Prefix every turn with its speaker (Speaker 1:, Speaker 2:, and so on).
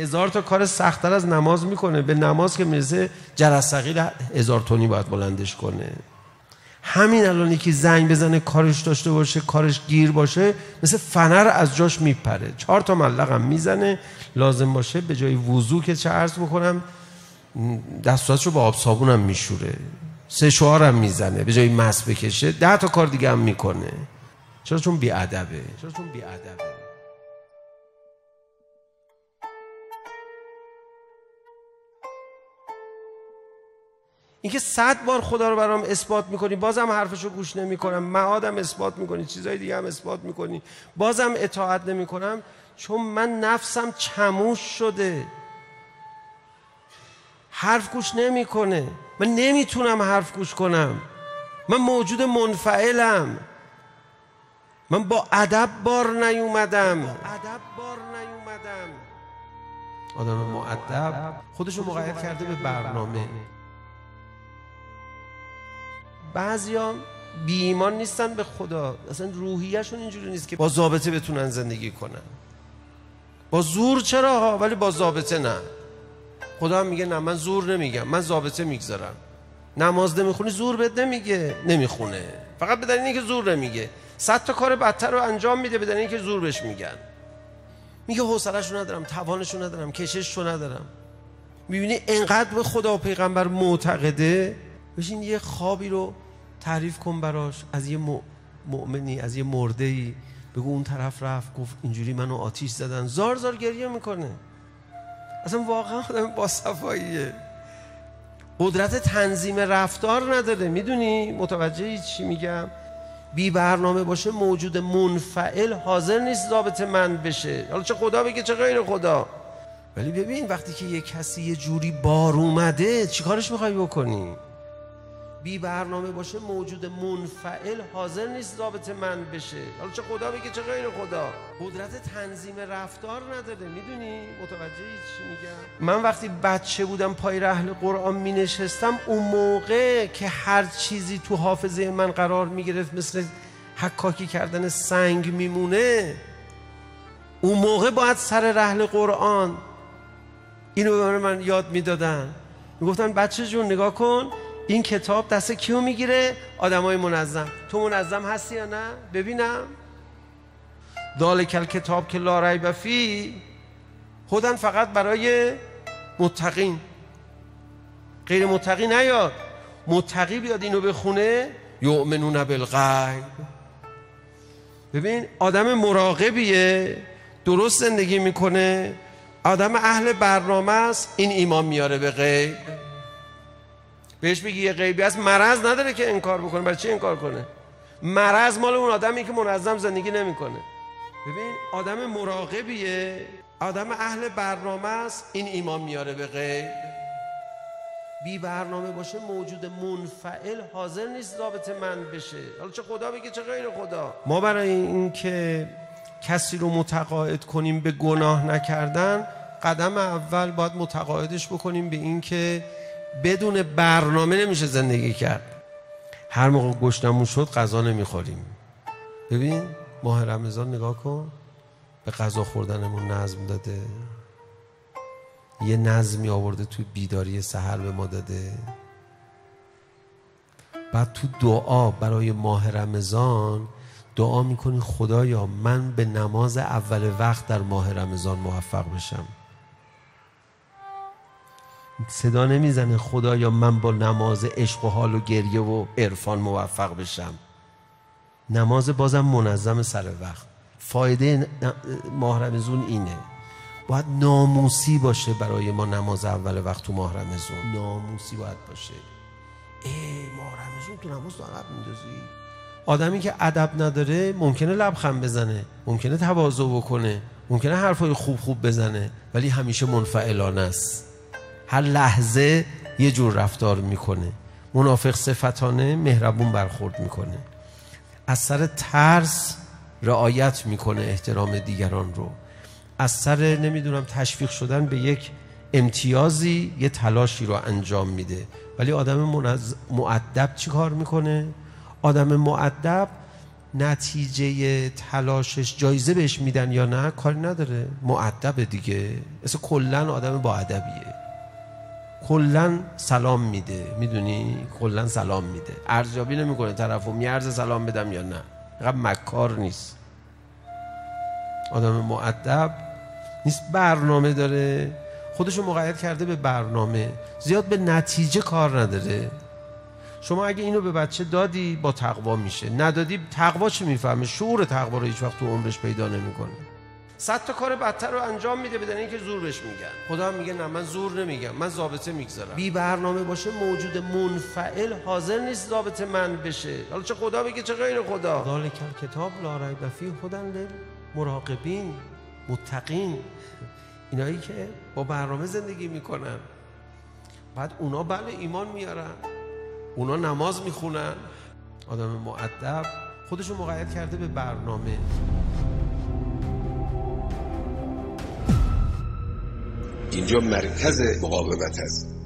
Speaker 1: 1000 تا کار سخت‌تر از نماز میکنه. به نماز که میرسه جرثقیل 1000 تنی باید بلندش کنه. همین الان یکی زنگ بزنه کارش داشته باشه، کارش گیر باشه، مثل فنر از جاش میپره. 4 تا ملق هم میزنه، لازم باشه به جای وضو که چه عرض میکنم دستاتشو با آب صابون هم میشوره، 3 شعار هم میزنه، به جای مس بکشه 10 تا کار دیگه هم میکنه. چرا؟ چون بی‌ادبه. اینکه 100 بار خدا رو برام اثبات میکنی بازم حرفشو گوش نمیکنم، معادم اثبات میکنی، چیزای دیگه هم اثبات میکنی، بازم اطاعت نمیکنم، چون من نفسم چموش شده، حرف گوش نمیکنه. من نمیتونم حرف گوش کنم، من موجود منفعلم، من با ادب بار نیومدم. آدم مؤدب خودشو مقید کرده به برنامه. بعضیا بی ایمان نیستن به خدا، اصلا روحیه‌شون اینجوری نیست که با ضابطه بتونن زندگی کنن. با زور چرا ها، ولی با ضابطه نه. خدا هم میگه نه من زور نمیگم، من ضابطه میگذارم. نماز نمیخونی زور بهت نمیگه، نمیخونه، فقط به دلیل اینکه زور نمیگه. 100 تا کار بدتر رو انجام میده به دلیل اینکه زور بهش میگن. میگه حوصله‌شو ندارم، توانشو ندارم، کشششو ندارم. میبینی انقدر به خدا و پیغمبر معتقده، بشین یه خوابی رو تعریف کن براش از یه مؤمنی، از یه مرده‌ای، بگو اون طرف رفت گفت اینجوری منو آتیش زدن، زار زار گریه میکنه. اصلا واقعا آدم با صفاییه، قدرت تنظیم رفتار نداره. میدونی متوجه چی میگم؟ بی برنامه باشه موجود منفعل، حاضر نیست ضابط من بشه، حالا چه خدا بگه چه غیر خدا. ولی ببین وقتی که یه کسی یه جوری بار اومده چی کارش میخوای بکنی؟ بی برنامه باشه موجود منفعل، حاضر نیست ضابط من بشه، حالا چه خدا بگه چه غیر خدا. قدرت تنظیم رفتار نداره. میدونی متوجه چی میگم؟ من وقتی بچه بودم پای رحل قرآن می نشستم، اون موقع که هر چیزی تو حافظه من قرار می گرفت مثل حکاکی کردن سنگ میمونه، اون موقع باید سر رحل قرآن اینو به من یاد میدادن. میگفتن بچه جون نگاه کن، این کتاب دست کیو میگیره؟ آدمای منظم. تو منظم هستی یا نه؟ ببینم. ذالک الکتاب که لا ریب فیه هدی فقط برای متقین، غیر متقی نیاد. متقی بیاد اینو بخونه، یؤمنون بالغیب. ببین آدم مراقبیه، درست زندگی میکنه، آدم اهل برنامه است، این ایمان میاره به غیب. بهش بگی یه غیبی هست، مرض نداره که انکار بکنه. برای چی انکار کنه؟ مرض مال اون آدمی که منظم زندگی نمیکنه. ببین آدم مراقبیه، آدم اهل برنامه است، این ایمان میاره به غیب. بی برنامه باشه موجود منفعل، حاضر نیست ضابط من بشه، حالا چه خدا بگه چه غیر خدا. ما برای این که کسی رو متقاعد کنیم به گناه نکردن، قدم اول باید متقاعدش بکنیم به این که بدون برنامه نمیشه زندگی کرد. هر موقع گشنمون شد غذا نمیخوریم. ببین ماه رمضان نگاه کن، به غذا خوردنمون نظم داده، یه نظمی آورده توی بیداری سحر به ما داده. بعد تو دعا برای ماه رمضان دعا میکنی خدایا من به نماز اول وقت در ماه رمضان موفق بشم. صدا نمیزنه خدایا من با نماز عشق و حال و گریه و عرفان موفق بشم. نماز بازم منظم سر وقت. فایده ماه رمضان اینه، باید ناموسی باشه برای ما نماز اول وقت تو ماه رمضان. ناموسی باید باشه. ماه رمضان تو نماز تو عقب میندازی. آدمی که ادب نداره ممکنه لبخند بزنه، ممکنه تواضع بکنه، ممکنه حرفای خوب بزنه، ولی همیشه منفعلانه است. هر لحظه یه جور رفتار میکنه. منافق صفتانه، مهربون برخورد میکنه، از سر ترس رعایت میکنه احترام دیگران رو، از سر نمیدونم تشویق شدن به یک امتیازی یه تلاشی رو انجام میده. ولی آدم مؤدب چی کار میکنه؟ آدم مؤدب نتیجه تلاشش جایزه بهش میدن یا نه کاری نداره، مؤدبه دیگه، اصلا کلا آدم با ادبیه، کلا سلام میده، میدونی، کلا سلام میده، ارزیابی نمیکنه طرفو میارزه سلام بدم یا نه، اینقدر مکار نیست، آدم مؤدب نیست، برنامه داره، خودشو مقید کرده به برنامه، زیاد به نتیجه کار نداره. شما اگه اینو به بچه دادی با تقوا میشه، ندادی تقوا چی میفهمه؟ شعور تقوا رو هیچ وقت تو عمرش پیدا نمیکنه. 100 تا کار بدتر رو انجام میده بدون اینکه زور بهش میگن. خدا هم میگه نه من زور نمیگم، من ضابطه میگذارم. بی برنامه باشه موجود منفعل حاضر نیست ضابطه من بشه. حالا چه خدا بگه چه غیر خدا. ذالک الکتاب لا ریب فیه هدی للمراقبین، متقین، اینایی که با برنامه زندگی میکنن. بعد اونا بله ایمان میارن، اونا نماز میخونن. آدم مؤدب خودشو مقید کرده به برنامه.
Speaker 2: اینجا مرکز مقاومت است.